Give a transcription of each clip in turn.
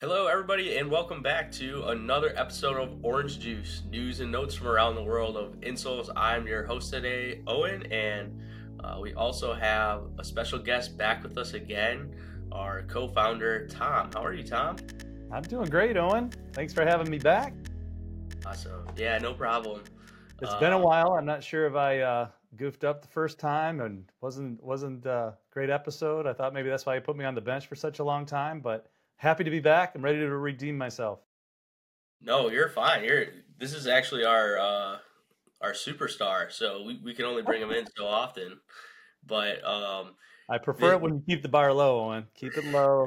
Hello, everybody, and welcome back to another episode of Orange Juice news and notes from around the world of insoles. I'm your host today, Owen, and we also have a special guest back with us again, our co founder, Tom. How are you, Tom? I'm doing great, Owen. Thanks for having me back. Awesome. Yeah, no problem. It's been a while. I'm not sure if I goofed up the first time and wasn't a great episode. I thought maybe that's why you put me on the bench for such a long time, but happy to be back. I'm ready to redeem myself. No, you're fine. This is actually our superstar, so we can only bring him in so often. But I prefer it when you keep the bar low, Owen. Keep it low.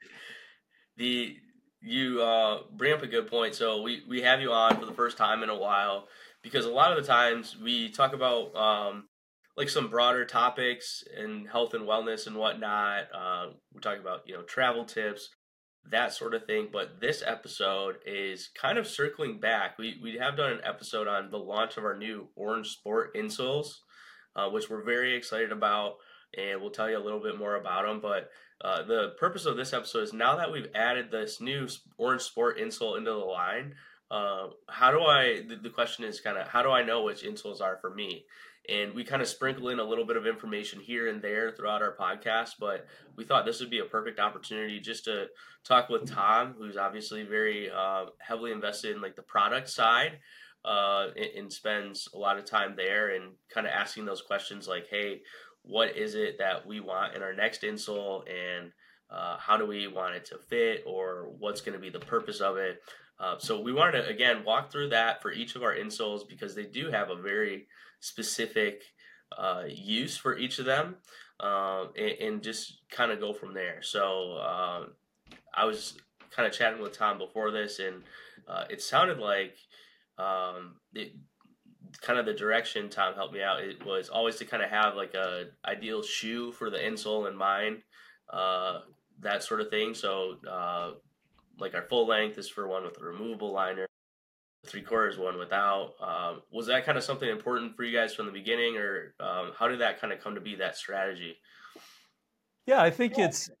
You bring up a good point. So we have you on for the first time in a while because a lot of the times we talk about like some broader topics in health and wellness and whatnot. We talk about travel tips, that sort of thing. But this episode is kind of circling back. We have done an episode on the launch of our new Orange Sport insoles, which we're very excited about, and we'll tell you a little bit more about them. But the purpose of this episode is now that we've added this new Orange Sport insole into the line, the question is kind of, how do I know which insoles are for me? And we kind of sprinkle in a little bit of information here and there throughout our podcast, but we thought this would be a perfect opportunity just to talk with Tom, who's obviously very heavily invested in like the product side, and spends a lot of time there and kind of asking those questions like, hey, what is it that we want in our next insole, and how do we want it to fit, or what's going to be the purpose of it. So we wanted to, again, walk through that for each of our insoles because they do have a very specific use for each of them, and just kind of go from there. So I was kind of chatting with Tom before this, and it sounded like it, kind of the direction Tom helped me out. It was always to kind of have like a ideal shoe for the insole in mind, that sort of thing. So like our full length is for one with a removable liner, the 3/4 one without. Was that kind of something important for you guys from the beginning, or how did that kind of come to be, that strategy? Yeah, I think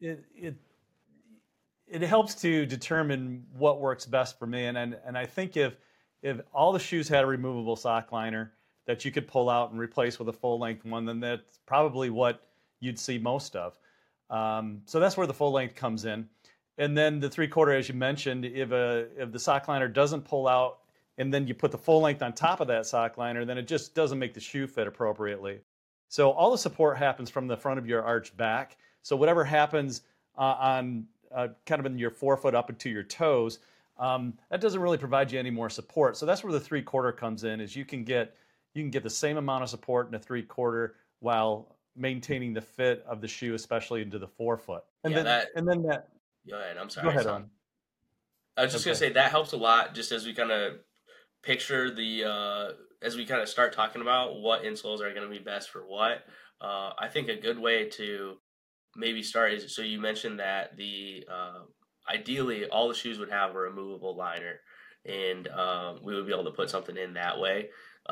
it helps to determine what works best for me, and I think if all the shoes had a removable sock liner that you could pull out and replace with a full length one, then that's probably what you'd see most of. So that's where the full length comes in. And then the 3/4, as you mentioned, if the sock liner doesn't pull out and then you put the full length on top of that sock liner, then it just doesn't make the shoe fit appropriately. So all the support happens from the front of your arch back. So whatever happens on kind of in your forefoot up into your toes, that doesn't really provide you any more support. So that's where the 3/4 comes in, is you can get the same amount of support in a 3/4 while maintaining the fit of the shoe, especially into the forefoot. And Yeah, then and then that. Go ahead. I'm Go sorry, ahead, son. on. I was just gonna Okay. say that helps a lot, just as we kind of picture as we kind of start talking about what insoles are going to be best for what. I think a good way to maybe start is, so you mentioned that the ideally all the shoes would have a removable liner, and we would be able to put something in that way,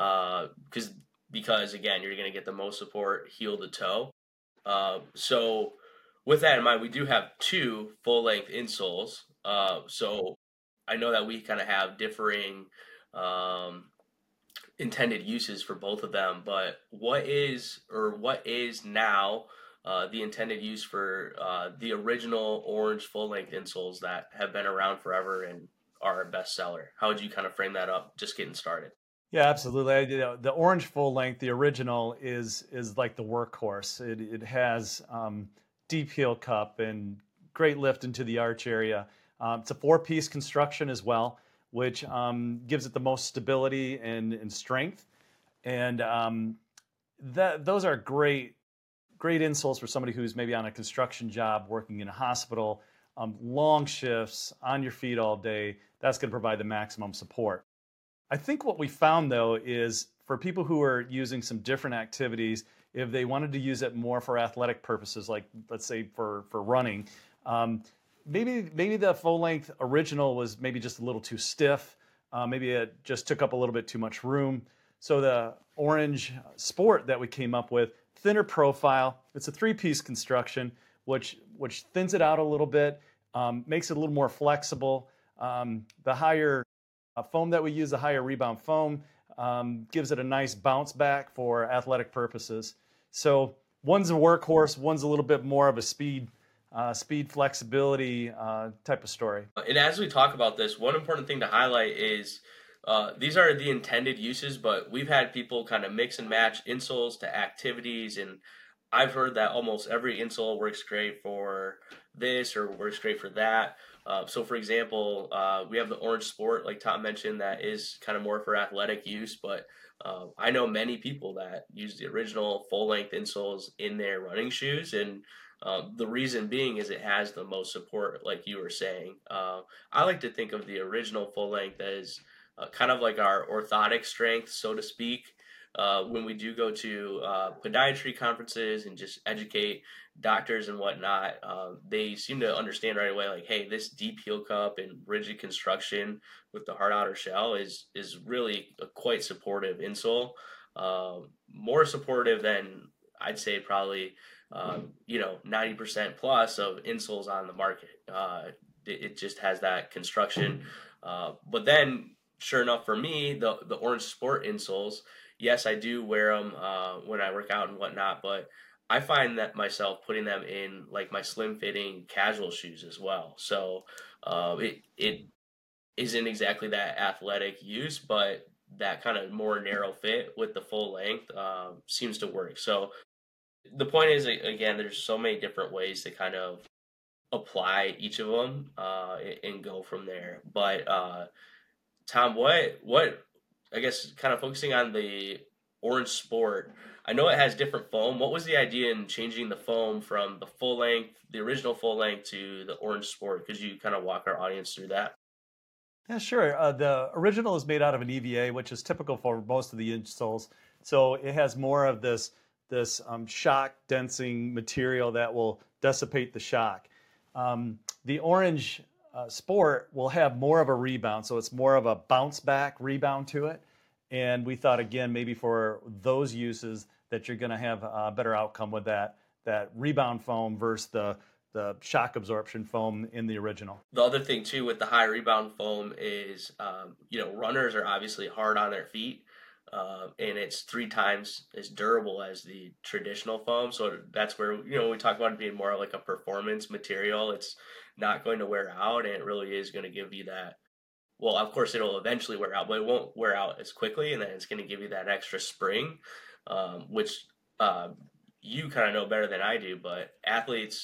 because again, you're going to get the most support heel to toe. So with that in mind, we do have two full length insoles. So I know that we kind of have differing um, intended uses for both of them, but what is now the intended use for the original orange full length insoles that have been around forever and are a bestseller? How would you kind of frame that up, just getting started? Yeah, absolutely. The orange full length, the original, is like the workhorse. It has deep heel cup and great lift into the arch area. It's a 4-piece construction as well, which gives it the most stability and strength. And those are great insoles for somebody who's maybe on a construction job, working in a hospital, long shifts, on your feet all day. That's going to provide the maximum support. I think what we found, though, is for people who are using some different activities, if they wanted to use it more for athletic purposes, like let's say for running, maybe the full length original was maybe just a little too stiff. Maybe it just took up a little bit too much room. So the orange sport that we came up with, thinner profile. It's a 3-piece construction, which thins it out a little bit. makes it a little more flexible. The higher foam that we use, the higher rebound foam, gives it a nice bounce back for athletic purposes. So one's a workhorse, one's a little bit more of a speed flexibility type of story. And as we talk about this, one important thing to highlight is these are the intended uses, but we've had people kind of mix and match insoles to activities, and I've heard that almost every insole works great for this or works great for that. So, for example, we have the Orange Sport, like Tom mentioned, that is kind of more for athletic use, but I know many people that use the original full length insoles in their running shoes, and the reason being is it has the most support, like you were saying. I like to think of the original full length as kind of like our orthotic strength, so to speak. When we do go to podiatry conferences and just educate doctors and whatnot, they seem to understand right away, like, hey, this deep heel cup and rigid construction with the hard outer shell is really a quite supportive insole, more supportive than I'd say probably 90% plus of insoles on the market. It just has that construction. But then, sure enough, for me, the Orange Sport insoles, yes, I do wear them when I work out and whatnot, but I find that myself putting them in like my slim fitting casual shoes as well. So it isn't exactly that athletic use, but that kind of more narrow fit with the full length seems to work. So the point is, again, there's so many different ways to kind of apply each of them and go from there. But Tom, what I guess kind of focusing on the Orange Sport, I know it has different foam. What was the idea in changing the foam from the full length, the original full length, to the Orange Sport? Could you kind of walk our audience through that? Yeah, sure. The original is made out of an EVA, which is typical for most of the insoles. So it has more of this shock densing material that will dissipate the shock. The Orange Sport will have more of a rebound, so it's more of a bounce back rebound to it. And we thought, again, maybe for those uses that you're going to have a better outcome with that rebound foam versus the shock absorption foam in the original. The other thing too with the high rebound foam is, runners are obviously hard on their feet, and it's 3 times as durable as the traditional foam. So that's where we talk about it being more like a performance material. It's not going to wear out, and it really is going to give you that. Well, of course, it'll eventually wear out, but it won't wear out as quickly, and then it's going to give you that extra spring, which you kind of know better than I do. But athletes,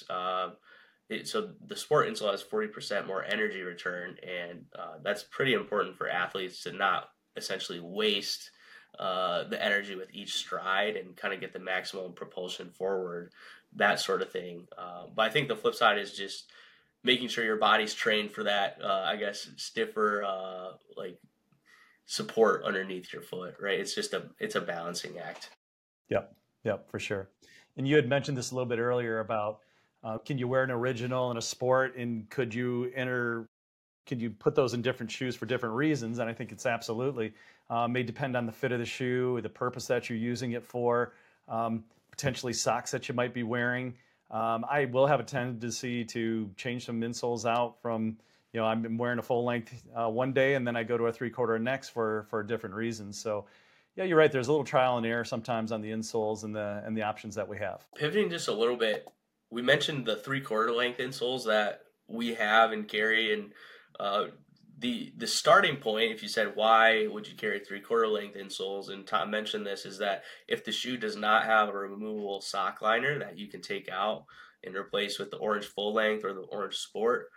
so the sport insole has 40% more energy return, and that's pretty important for athletes to not essentially waste the energy with each stride and kind of get the maximum propulsion forward, that sort of thing. But I think the flip side is just making sure your body's trained for that, I guess, stiffer like support underneath your foot, right? It's a balancing act. Yep, yep, for sure. And you had mentioned this a little bit earlier about can you wear an original in a sport, and could you put those in different shoes for different reasons? And I think it's absolutely may depend on the fit of the shoe, the purpose that you're using it for, potentially socks that you might be wearing. I will have a tendency to change some insoles out from, I'm wearing a full length one day and then I go to a 3/4 next for different reasons. So yeah, you're right. There's a little trial and error sometimes on the insoles and the options that we have. Pivoting just a little bit, we mentioned the 3/4 length insoles that we have and carry, and the starting point, if you said why would you carry 3/4 length insoles, and Tom mentioned this, is that if the shoe does not have a removable sock liner that you can take out and replace with the Orange full length or the Orange Sport,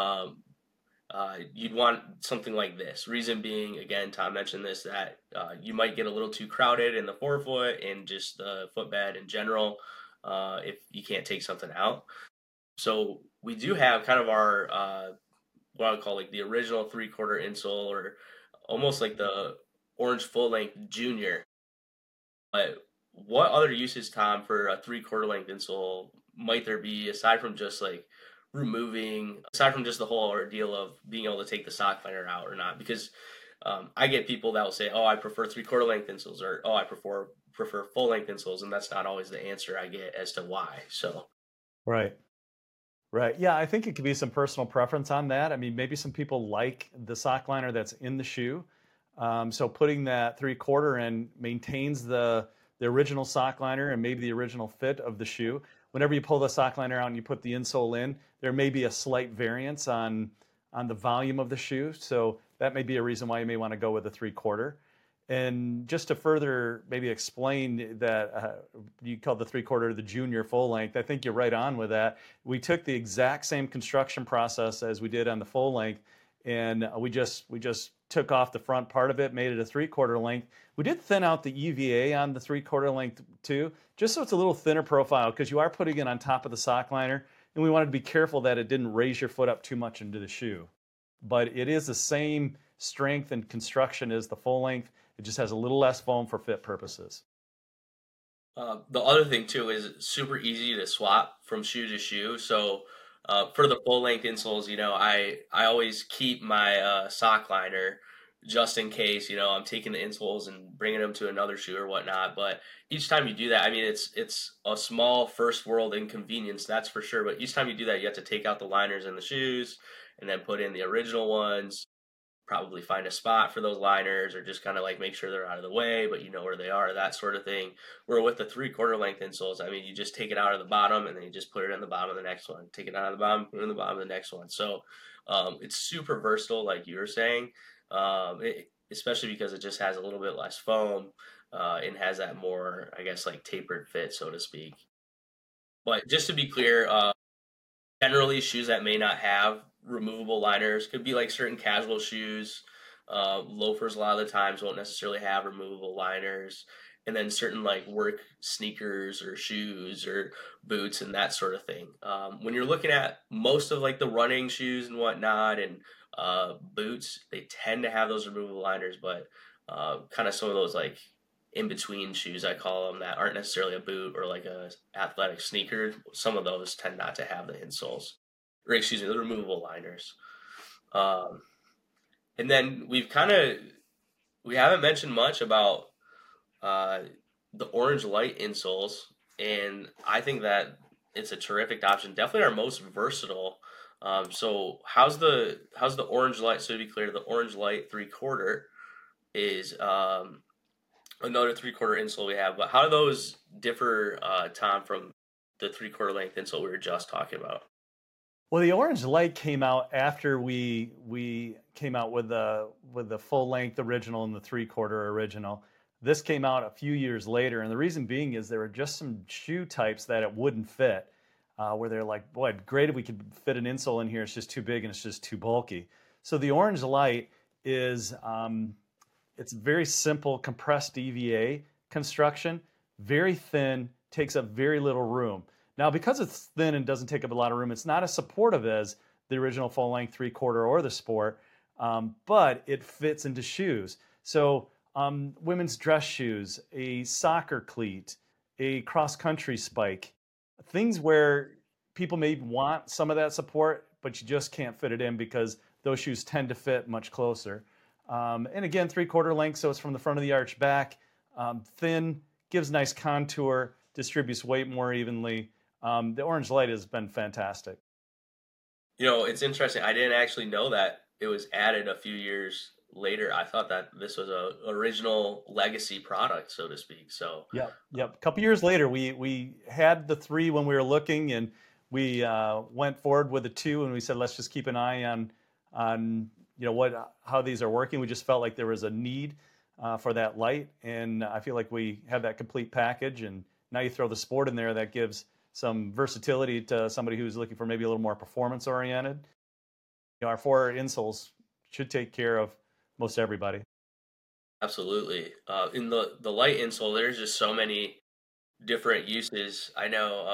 you'd want something like this. Reason being, again, Tom mentioned this, that you might get a little too crowded in the forefoot and just the footbed in general if you can't take something out. So we do have kind of our what I would call like the original 3/4 insole, or almost like the Orange full length junior. But what other uses, Tom, for a 3/4 length insole might there be aside from just like aside from just the whole ordeal of being able to take the sock liner out or not? Because I get people that will say, "Oh, I prefer 3/4 length insoles," or "Oh, I prefer full length insoles," and that's not always the answer I get as to why. So, Right. Right. Yeah, I think it could be some personal preference on that. I mean, maybe some people like the sock liner that's in the shoe. So putting that 3/4 in maintains the original sock liner and maybe the original fit of the shoe. Whenever you pull the sock liner out and you put the insole in, there may be a slight variance on the volume of the shoe. So that may be a reason why you may want to go with a 3/4. And just to further maybe explain that you call the 3/4 the junior full length, I think you're right on with that. We took the exact same construction process as we did on the full length, and we just took off the front part of it, made it a 3/4 length. We did thin out the EVA on the 3/4 length too, just so it's a little thinner profile because you are putting it on top of the sock liner, and we wanted to be careful that it didn't raise your foot up too much into the shoe. But it is the same strength and construction as the full length. It just has a little less foam for fit purposes. The other thing too is super easy to swap from shoe to shoe. So for the full length insoles, I always keep my sock liner just in case. I'm taking the insoles and bringing them to another shoe or whatnot. But each time you do that, I mean, it's a small first world inconvenience, that's for sure. But each time you do that, you have to take out the liners in the shoes and then put in the original ones, probably find a spot for those liners or just kind of like make sure they're out of the way, but you know where they are, that sort of thing. Where with the 3/4 length insoles, I mean, you just take it out of the bottom and then you just put it in the bottom of the next one. Take it out of the bottom, put it in the bottom of the next one. So it's super versatile, like you were saying, especially because it just has a little bit less foam and has that more, I guess, like tapered fit, so to speak. But just to be clear, generally shoes that may not have removable liners could be like certain casual shoes. Loafers a lot of the times won't necessarily have removable liners, and then certain like work sneakers or shoes or boots and that sort of thing. When you're looking at most of like the running shoes and whatnot and boots, they tend to have those removable liners, but kind of some of those like in between shoes, I call them, that aren't necessarily a boot or like a athletic sneaker. Some of those tend not to have the insoles, or excuse me, the removable liners. Um, and then we haven't mentioned much about uh, the orange light insoles, and I think that it's a terrific option. Definitely our most versatile. So how's the orange light? So to be clear, the orange light 3/4 is another 3/4 insole we have. But how do those differ, Tom, from the 3/4 length insole we were just talking about? Well, the Orange Light came out after we came out with the full length original and the 3/4 original. This came out a few years later, and the reason being is there were just some shoe types that it wouldn't fit, where they're like, boy, great if we could fit an insole in here. It's just too big and it's just too bulky. So the Orange Light is it's very simple compressed EVA construction, very thin, takes up very little room. Now, because it's thin and doesn't take up a lot of room, it's not as supportive as the original full length 3/4 or the Sport, but it fits into shoes. So, women's dress shoes, a soccer cleat, a cross country spike, things where people may want some of that support, but you just can't fit it in because those shoes tend to fit much closer. And again, 3/4 length, so it's from the front of the arch back, thin, gives nice contour, distributes weight more evenly. The Orange Light has been fantastic. It's interesting. I didn't actually know that it was added a few years later. I thought that this was a original legacy product, so to speak. So, Yep, yep. A couple years later, we had the three when we were looking, and we went forward with the two, and we said let's just keep an eye on what how these are working. We just felt like there was a need for that light, and I feel like we have that complete package. And now you throw the Sport in there, that gives some versatility to somebody who's looking for maybe a little more performance oriented. Our four insoles should take care of most everybody. absolutely. In the light insole, there's just so many different uses. I know,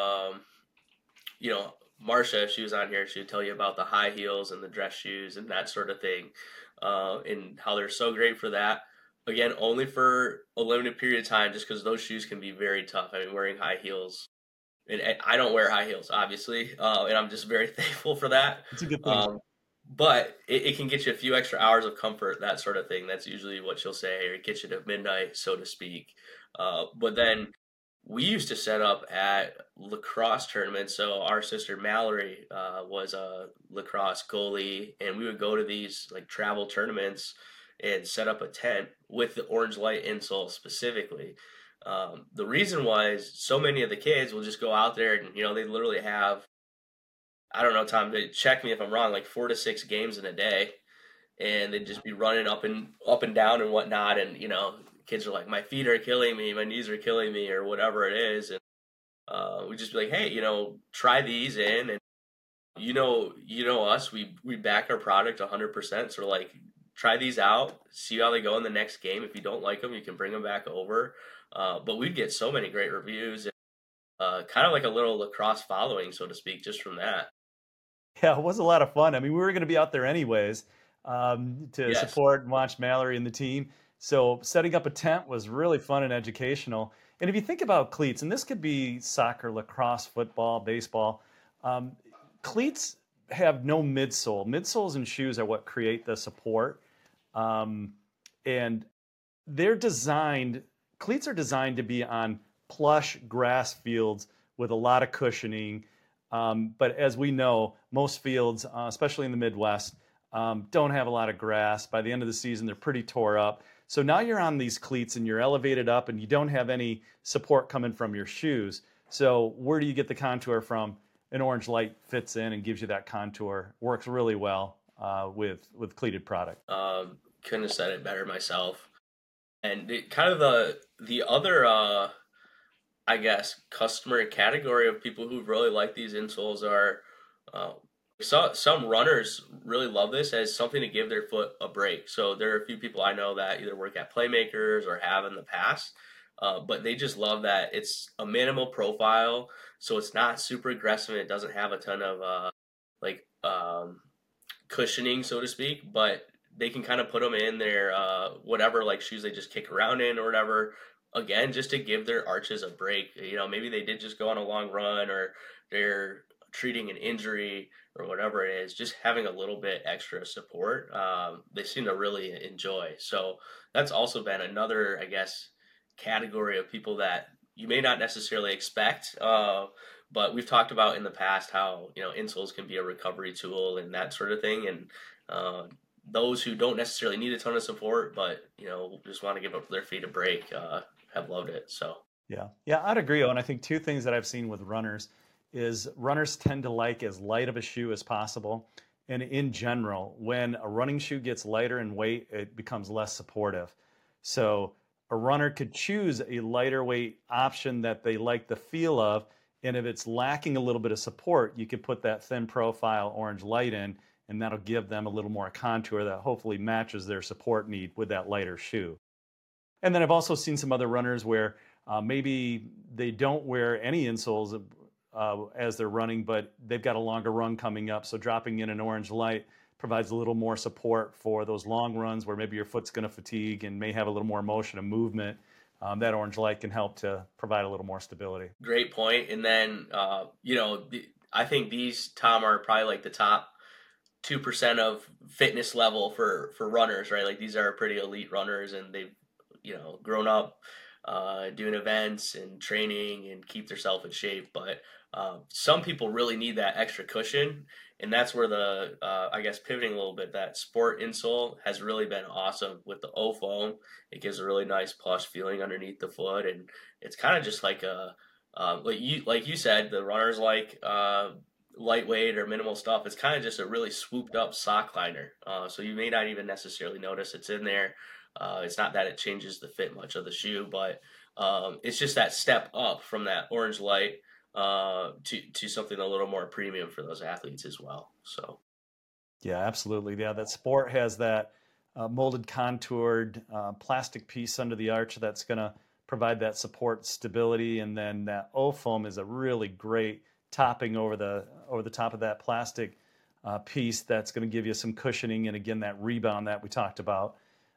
you know, Marsha, if she was on here, she would tell you about the high heels and the dress shoes and that sort of thing, and how they're so great for that. Again, only for a limited period of time, just because those shoes can be very tough. I mean, wearing high heels, and I don't wear high heels, obviously, and I'm just very thankful for that. It's a good thing. Um, but it can get you a few extra hours of comfort, that sort of thing. That's usually what she'll say, or it gets you to midnight, so to speak. But then we used to set up at lacrosse tournaments. So our sister Mallory was a lacrosse goalie, and we would go to these like travel tournaments and set up a tent with the Orange Light insole specifically. The reason was so many of the kids will just go out there and they literally have, I don't know, Tom, to check me if I'm wrong, like 4 to 6 games in a day, and they'd just be running up and down and whatnot, and kids are like, my feet are killing me, my knees are killing me, or whatever it is, and we just be like, hey, try these in, and us, we back our product 100%. So like, try these out, see how they go in the next game. If you don't like them, you can bring them back over. But we'd get so many great reviews, and kind of like a little lacrosse following, so to speak, just from that. Yeah, it was a lot of fun. I mean, we were going to be out there anyways to Yes. support and watch Mallory and the team. So setting up a tent was really fun and educational. And if you think about cleats, and this could be soccer, lacrosse, football, baseball, um, cleats have no midsole. Midsoles and shoes are what create the support. Um, and they're designed, cleats are designed to be on plush grass fields with a lot of cushioning. But as we know, most fields, especially in the Midwest, don't have a lot of grass. By the end of the season, they're pretty tore up. So now you're on these cleats and you're elevated up and you don't have any support coming from your shoes. So where do you get the contour from? An Orange Light fits in and gives you that contour. Works really well with cleated product. Couldn't have said it better myself. And kind of the other I guess customer category of people who really like these insoles are uh, some runners really love this as something to give their foot a break. So there are a few people I know that either work at Playmakers or have in the past, but they just love that it's a minimal profile, so it's not super aggressive. And it doesn't have a ton of like cushioning, so to speak, but they can kind of put them in their whatever like shoes they just kick around in or whatever. Again, just to give their arches a break. Maybe they did just go on a long run, or they're treating an injury or whatever it is. Just having a little bit extra support, they seem to really enjoy. So that's also been another, I guess, category of people that you may not necessarily expect. But we've talked about in the past how insoles can be a recovery tool and that sort of thing, and those who don't necessarily need a ton of support, but just want to give up their feet a break, have loved it. So Yeah, yeah, I'd agree. And I think two things that I've seen with runners is runners tend to like as light of a shoe as possible. And in general, when a running shoe gets lighter in weight, it becomes less supportive. So a runner could choose a lighter weight option that they like the feel of. And if it's lacking a little bit of support, you could put that thin profile Orange Light in, and that'll give them a little more contour that hopefully matches their support need with that lighter shoe. And then I've also seen some other runners where maybe they don't wear any insoles as they're running, but they've got a longer run coming up. So dropping in an Orange Light provides a little more support for those long runs where maybe your foot's going to fatigue and may have a little more motion and movement. That Orange Light can help to provide a little more stability. great point. And then I think these, Tom, are probably like the top 2% of fitness level for runners, right? Like these are pretty elite runners, and they've grown up doing events and training and keep themselves in shape. But some people really need that extra cushion, and that's where the I guess pivoting a little bit, that sport insole has really been awesome with the O foam. It gives a really nice plush feeling underneath the foot, and it's kind of just like a like you said, the runners like lightweight or minimal stuff. It's kind of just a really swooped up sock liner, so you may not even necessarily notice it's in there. It's not that it changes the fit much of the shoe, but it's just that step up from that Orange Light to something a little more premium for those athletes as well. So Yeah, absolutely. Yeah, that sport has that molded, contoured plastic piece under the arch that's going to provide that support stability, and then that O foam is a really great topping over the top of that plastic piece that's going to give you some cushioning, and again that rebound that we talked about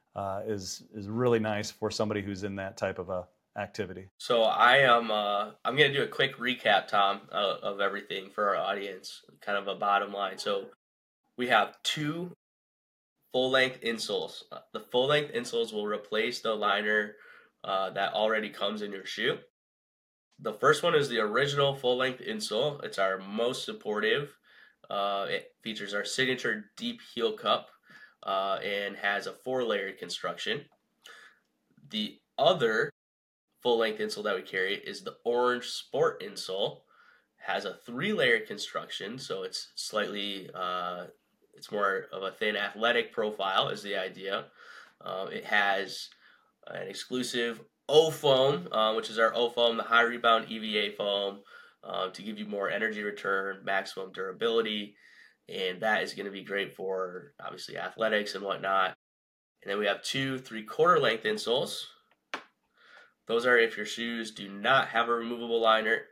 is really nice for somebody who's in that type of a activity. So I'm gonna do a quick recap, Tom, of everything for our audience, kind of a bottom line. So we have two full length insoles. The full length insoles will replace the liner that already comes in your shoe. The first one is the original full-length insole. It's our most supportive. It features our signature deep heel cup and has a 4-layered construction. The other full-length insole that we carry is the Orange Sport insole. Has a 3-layered construction, so it's slightly, it's more of a thin athletic profile is the idea. It has an exclusive O-foam, which is our O-foam, the high rebound EVA foam, to give you more energy return, maximum durability, and that is going to be great for obviously athletics and whatnot. And then we have 2 3/4 length insoles. Those are if your shoes do not have a removable liner.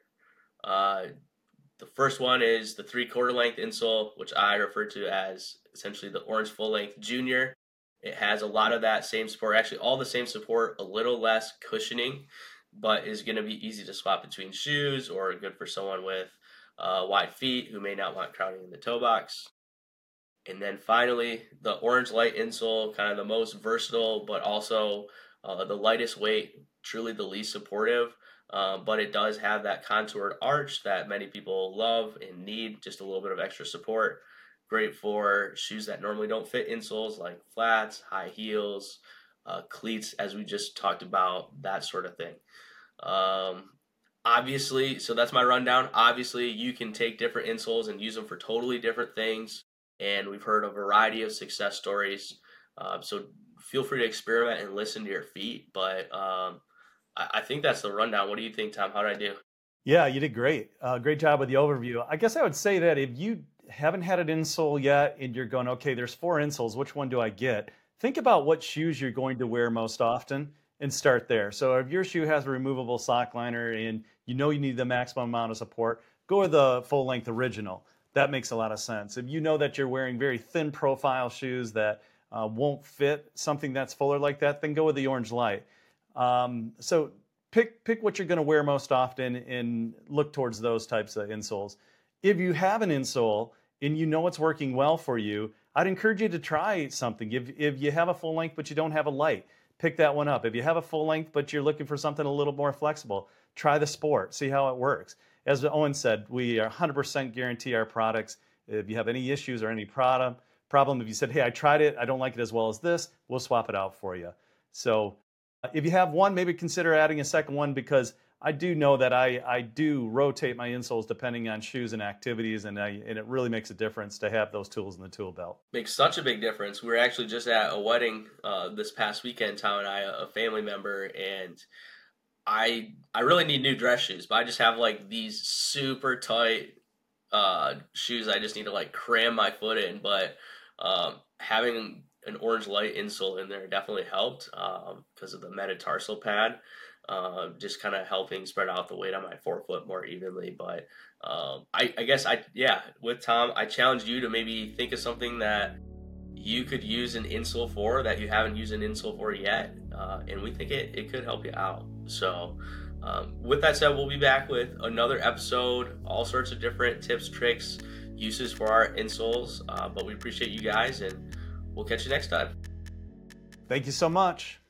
The first one is the 3/4 length insole, which I refer to as essentially the Orange Full Length Junior. It has a lot of that same support, actually all the same support, a little less cushioning, but is going to be easy to swap between shoes or good for someone with wide feet who may not want crowding in the toe box. And then finally, the Orange Light insole, kind of the most versatile, but also the lightest weight, truly the least supportive. But it does have that contoured arch that many people love and need, just a little bit of extra support. Great for shoes that normally don't fit insoles like flats, high heels, cleats, as we just talked about, that sort of thing. Obviously, so that's my rundown. Obviously, you can take different insoles and use them for totally different things. And we've heard a variety of success stories. So feel free to experiment and listen to your feet. But I think that's the rundown. What do you think, Tom? How did I do? Yeah, you did great. Great job with the overview. I guess I would say that if you haven't had an insole yet and you're going, okay, there's 4 insoles, which one do I get? Think about what shoes you're going to wear most often and start there. So if your shoe has a removable sock liner and you know you need the maximum amount of support, go with the full length original. That makes a lot of sense. If you know that you're wearing very thin profile shoes that won't fit something that's fuller like that, then go with the Orange Light. So pick what you're going to wear most often and look towards those types of insoles. If you have an insole and you know it's working well for you, I'd encourage you to try something. If you have a full length but you don't have a light, pick that one up. If you have a full length but you're looking for something a little more flexible, try the Sport, see how it works. As Owen said, we 100% guarantee our products. If you have any issues or any problem, if you said, hey, I tried it, I don't like it as well as this, we'll swap it out for you. So if you have one, maybe consider adding a second one, because I do know that I do rotate my insoles depending on shoes and activities, and it really makes a difference to have those tools in the tool belt. Makes such a big difference. We were actually just at a wedding this past weekend, Tom and I, a family member, and I really need new dress shoes, but I just have like these super tight shoes I just need to like cram my foot in. But having an Orange Light insole in there definitely helped because of the metatarsal pad, just kind of helping spread out the weight on my forefoot more evenly. But I guess with Tom, I challenge you to maybe think of something that you could use an insole for that you haven't used an insole for yet, and we think it could help you out. So with that said, we'll be back with another episode, all sorts of different tips, tricks, uses for our insoles, but we appreciate you guys, and we'll catch you next time. Thank you so much.